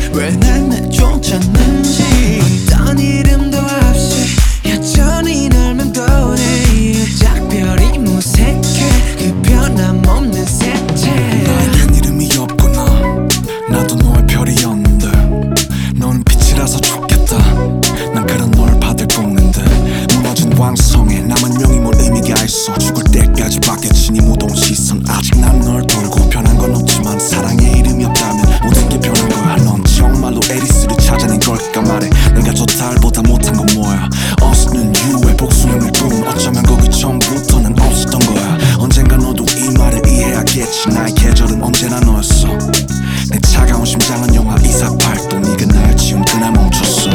왜 날 내쫓았는지 어떤 이름도 없이 여전히 널 맴도네. 작별이 무색해 그 변함없는 색채. 나에겐 이름이 없구나. 나도 너의 별이었는데 너는 빛이라서 좋겠다. 난 그런 널 받을 꿈인데 무너진 왕성에 남은 명이 뭘 의미가 있어. 죽을 때까지 받겠지 네 무더운 시선. 아직 난 널 돌고 변한 건 없지만 사랑에 이름이 없다면 모든 게 변한 거야. 넌 정말로 에리스를 찾아낸 걸까 말해. 내가 저 달보다 못한 건 뭐야. 없는 이유의 복수형을 꿈. 어쩌면 거기 처음부터는 없었던 거야. 언젠가 너도 이 말을 이해하겠지. 나의 계절은 언제나 너였어. 내 차가운 심장은 영하 248도. 네가 날 지운 그날 멈췄어.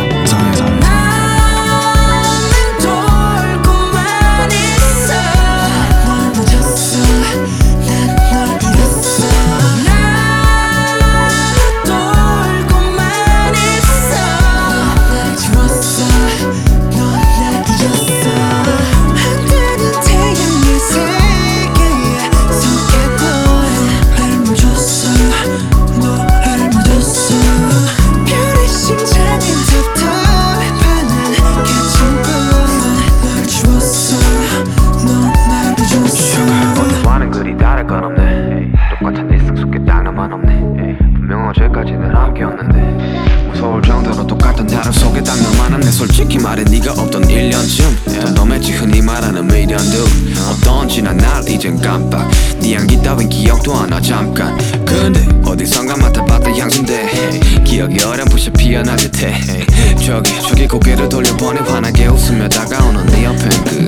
똑같은 일상 속에 딱 너만 없네. 분명 어제까지는 함께였는데 무서울 정도로 똑같은 하루 속에 딱 너만 없네. 솔직히 말해 네가 없던 1년쯤 덤덤했지 흔히 말하는 미련도. 어떤지 난 날 이젠 깜빡. 네 향기 따윈 기억도 안 나 잠깐. 근데 어디선가 맡아봤던 향수인데 기억이 어렴풋이 피어날 듯해. 저기 고개를 돌려보니 환하게 웃으며 다가오는 네 옆엔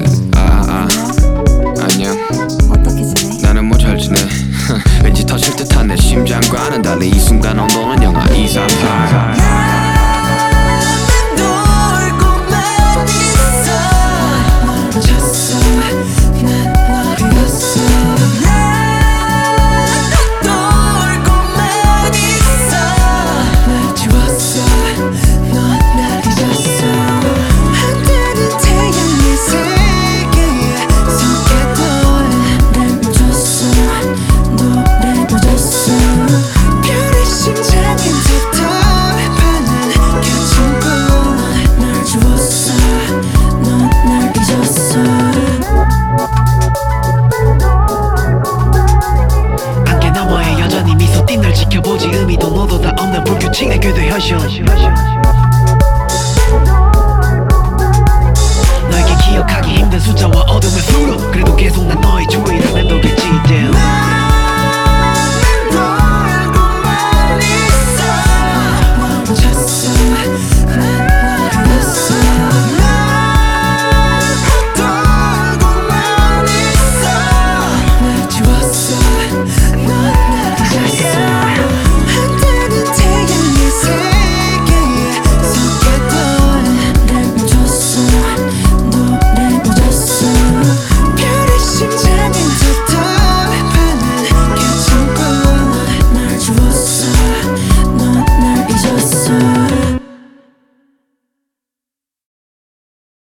안녕. 어떻게 지내? 나는 뭐 잘 지내. 왠지 터질 듯한 내 심장과는 달리 이 순간 온도는 영하 238. 널 지켜보지 의미도 너도 다 없는 불규칙 내게도 현실. 너에게 기억하기 힘든 숫자와 어둠의 수로 그래도 계속 난 너의 주위를 맴돌겠지.